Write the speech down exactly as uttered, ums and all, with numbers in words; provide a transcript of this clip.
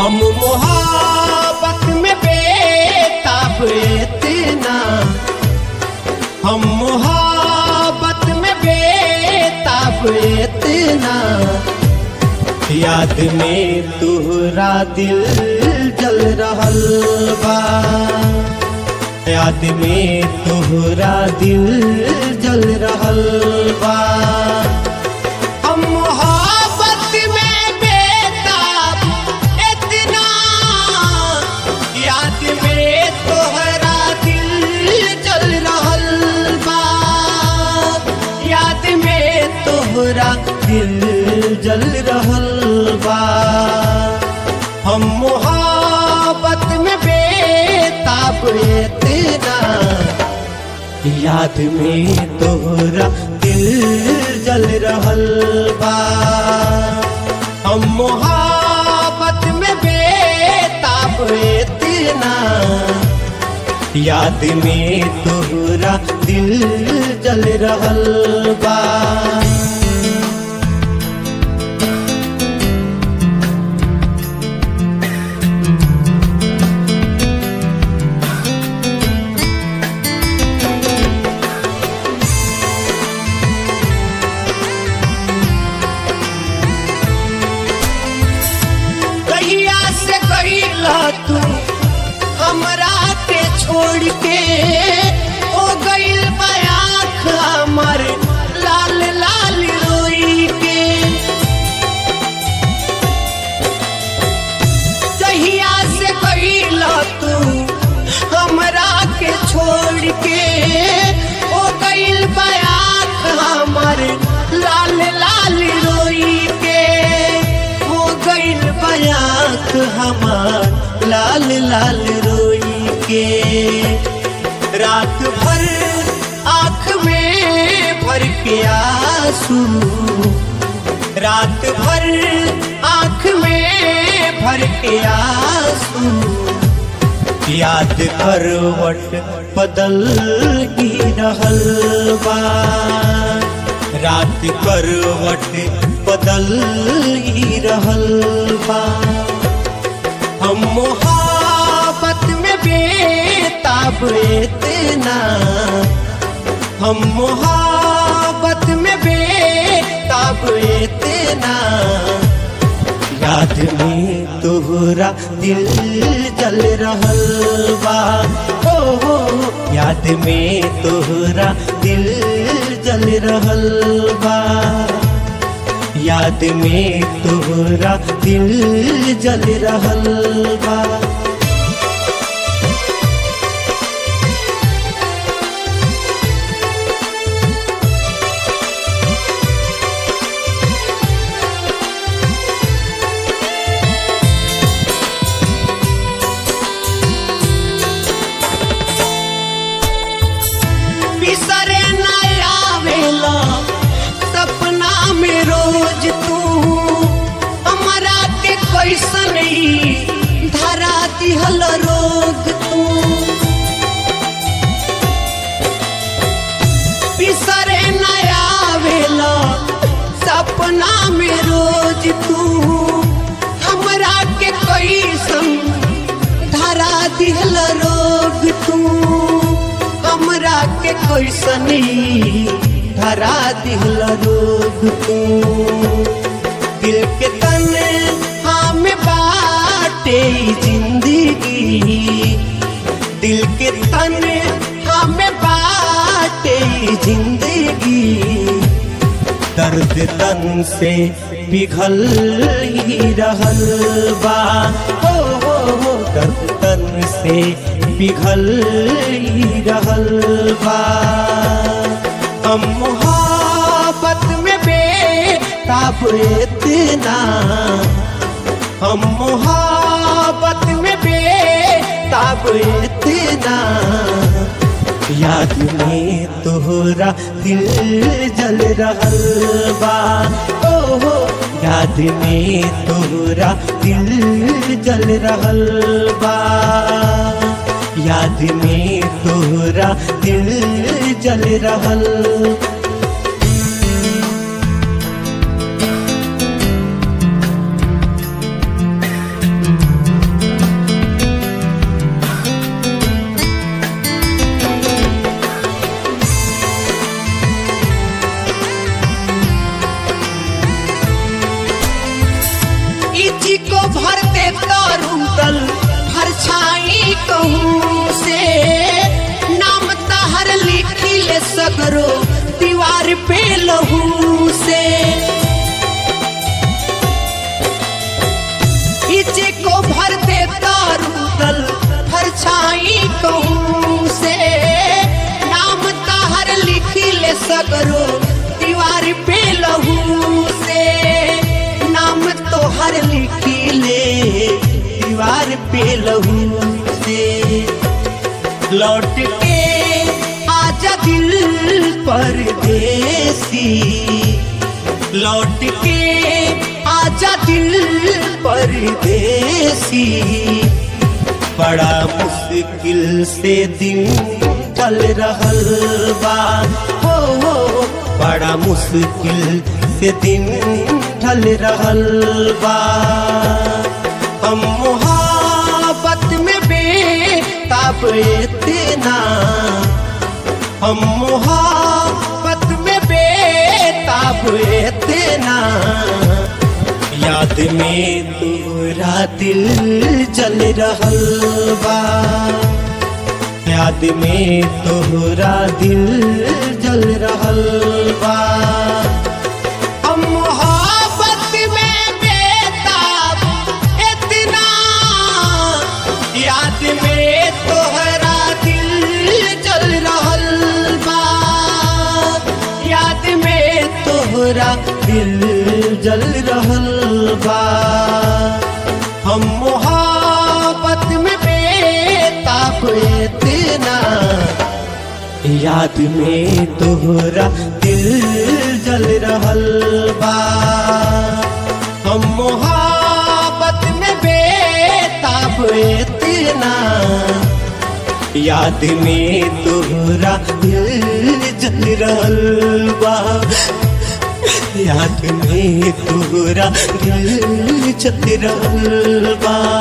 हम मोहब्बत में बेताब इतना, हम मोहब्बत में बेताब इतना, याद में तुहरा दिल जल रहल बा, याद में तुहरा दिल जल रहल बा। हम मोहब्बत में बेताब इतना, याद में तुहरा दिल जल रहल बा, याद में तुहरा दिल जल रहल बा। हम मोहब्बत में बेताब इतना, याद में तोहरा दिल जल रहल बा। हम मोहब्बत में बेताब इतना, याद में तोहरा दिल जल रहल बा। तू हमरा के छोड़ के ओ गइल बयाख हमर लाल लाल रोई के, जहिया से गइल तू हमरा के छोड़ के ओ गइल बयाख हमर लाल लाल रोई के, हो गइल बयाख हमार लाल लाल रोई के। रात भर आँख में भर के आंसू, रात भर आँख में भर के आंसू, याद करवट बदल ही रहल बा, रात करवट बदल ही रहल बा। हम मोहब्बत में बेताब इतना, हम मोहब्बत में बेताब इतना, याद में तोहरा दिल जल रहल बा, हो हो याद में तोहरा दिल जल रहल बा, याद में तोहरा दिल जल रहल बा। बिसरे ना आवेला सपना में रोज तू, हमरा के कैसन धरा दिहल रोग तू। बिसरे ना आवेला सपना में रोज तू, हमरा के कैसन धरा दिहल रोग तू, हमरा के कैसनी धरा दिहल रोग तू। दिल के तने हम बाटे जिंदगी, दिल के तने हम बाटे जिंदगी, दर्द तन से पिघल ही रहल बा, हो हो हो दर्द तन से पिघल ही रहल बा। हम मोहब्बत में बेताब इतना, हम मोहब्बत में बेताब इतना, याद में तोहरा दिल जल रहल बा, ओ हो याद में तोहरा दिल जल रहल बा, याद में तोहरा दिल जल रहल। कहूँ से नाम तहर लिखी ले सगरो दीवार पे लहू से इचे को भर देता रूदल हर छाई कहूँ से नाम तहर लिखी ले सगरो दीवार पे लहू से नाम तो हर लिखी ले दीवार पे लहू से लौट के आजा दिल परदेसी लौट के आजा दिल परदेसी बड़ा मुश्किल से दिन चल रहल बा हो हो बड़ा मुश्किल से दिन ढल रहल बा हम मोहब्बत में बेताब इतना हम मोहब्बत में बेताब इतना याद में तोरा दिल जल रहल बा याद में तोरा दिल जल रहल बा हम मोहब्बत में बेताब इतना याद में तोहरा दिल जल रहल बा याद में तोहरा दिल जल रहल बा हम मोहब्बत में बेताब इतना याद में तोहरा दिल जल रहल बा हम मोहब्बत में बेताब इतना याद में तोहरा दिल जल रहल बा याद में तोहरा दिल जल रहल बा।